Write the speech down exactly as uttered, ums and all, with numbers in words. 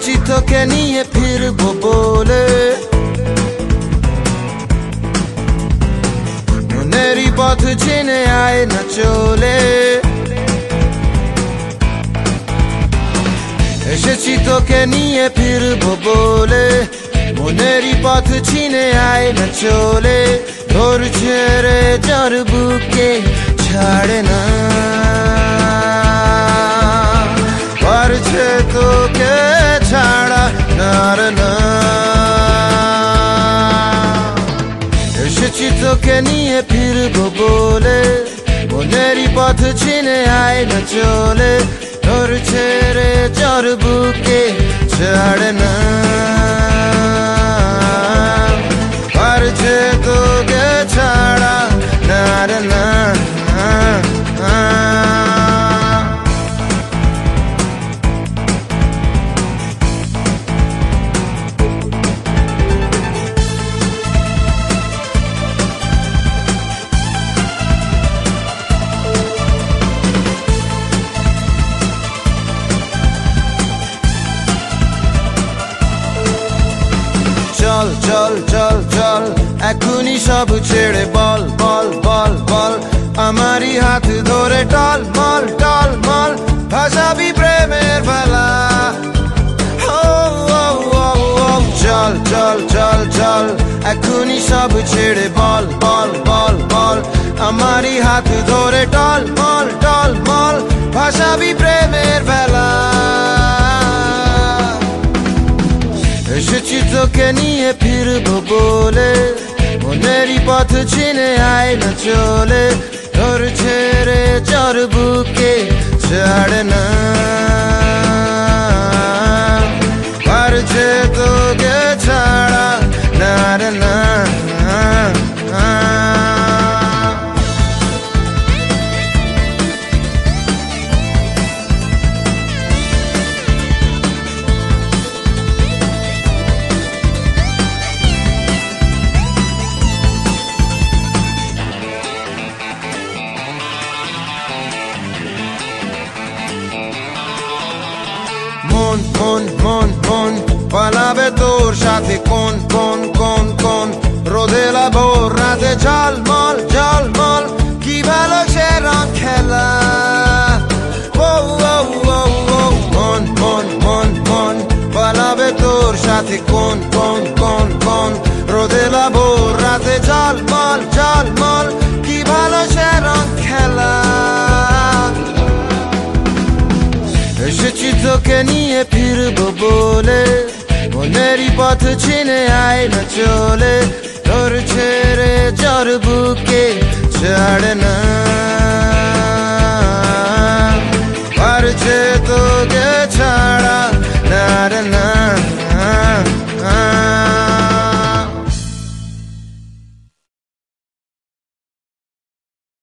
এসেছি তোকে নিয়ে ফিরবো বলে, মনেরই পথ চিনে আয় না চলে। এসেছি তোকে নিয়ে ফিরবো বলে, মনেরই পথ চিনে আয় না চলে। ধরছে রে জ্বর বুকে ছাড়ে না, পারছে তোকে ছাড়া নার না। এসেছি তোকে নিয়ে ফিরবো বলে, মনেরই পথ চিনে আয় না চলে। ধরছে রে জ্বর বুকে ছাড়ে না, পারছে তোকে ছাড়া নার না। চল চল চল চল এখনই সব ছেড়ে বল বল বল বল, আমারই হাত ধরে টল মল টল মল, ভাসাবি প্রেমের ভেলা। চল চল চল চল এখনই সব ছেড়ে বল বল বল বল, আমারই হাত ধরে টল মল টল মল, ভাসাবি প্রেমের ভেলা। এসেছি তোকে নিয়ে ফিরবো বলে, মনেরই পথ চিনে আয় না চলে। ধরছে রে জ্বর বুকে ছাড়ে না, পারছে তোকে ছাড়া নার না। মন মন মন মন পালাবে তোর সাথে কোন কোন কোন কোন, রোদেলা ভোর রাতে ঝলমল ঝলমল, কি ভালো সে রং খেলা। ও ও ও ও মন মন মন মন পালাবে তোর সাথে কোন কোন কোন কোন, রোদেলা ভোর রাতে ঝলমল ঝলমল, কি ভালো সে রং খেলা। এসেছি তোকে নিয়ে ফিরবো বলে, মনেরই পথ চিনে আয় না চলে। ধরছে রে জ্বর বুকে ছাড়ে না,